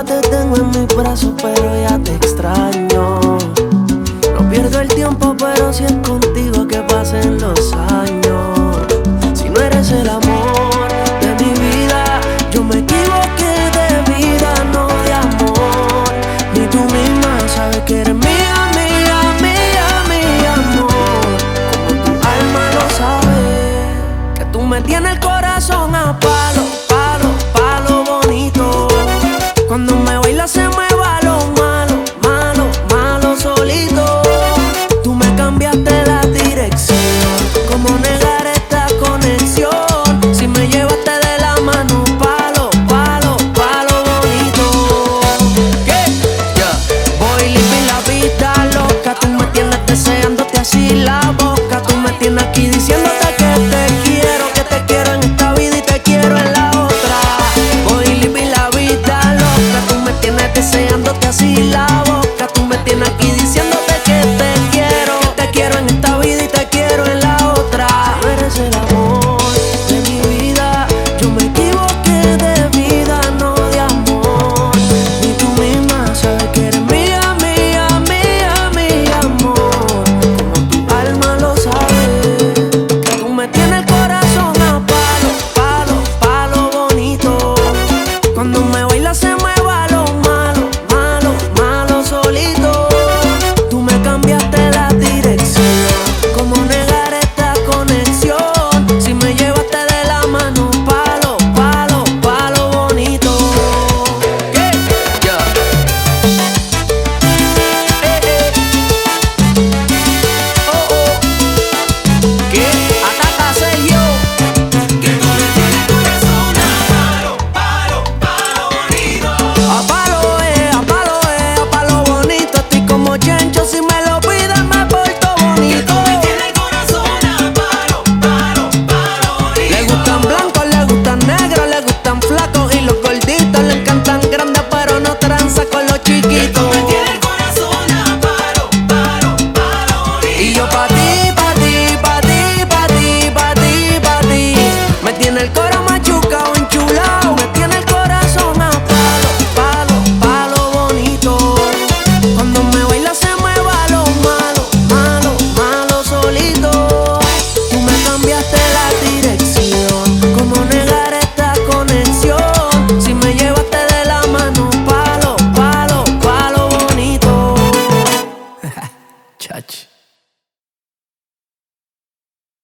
Todavía te tengo en mis brazos, pero ya te extraño. No pierdo el tiempo, pero si es contigo que pasen los años. Si no eres el amor de mi vida, yo me equivoqué de vida, no de amor. Ni tú misma sabes que eres mía, mía, mía, mi amor. Como tu alma lo sabe, que tú me tienes el corazón a palo, palo, palo bonito. Cuando me bailas se me va lo malo, malo, malo solito. Tú me cambiaste la dirección, ¿cómo negar esta conexión? Si me llevaste de la mano, palo, palo, palo bonito. ¿Qué? Yeah. Voy living la vida loca, tú me tienes deseándote así la boca. Tú me tienes aquí diciéndote que te quiero en esta vida y te quiero en la otra. Voy living la vida loca, tú me tienes deseándote así la boca. Tú me tienes aquí